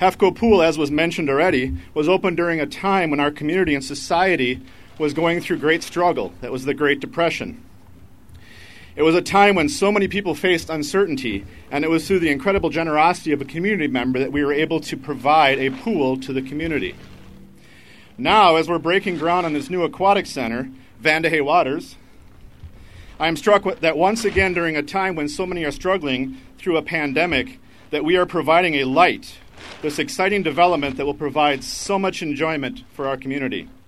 Hefco Pool, as was mentioned already, was opened during a time when our community and society was going through great struggle. That was the Great Depression. It was a time when so many people faced uncertainty, and it was through the incredible generosity of a community member that we were able to provide a pool to the community. Now, as we're breaking ground on this new aquatic center, Vandehay Waters, I am struck that once again during a time when so many are struggling through a pandemic, that we are providing a light, this exciting development that will provide so much enjoyment for our community.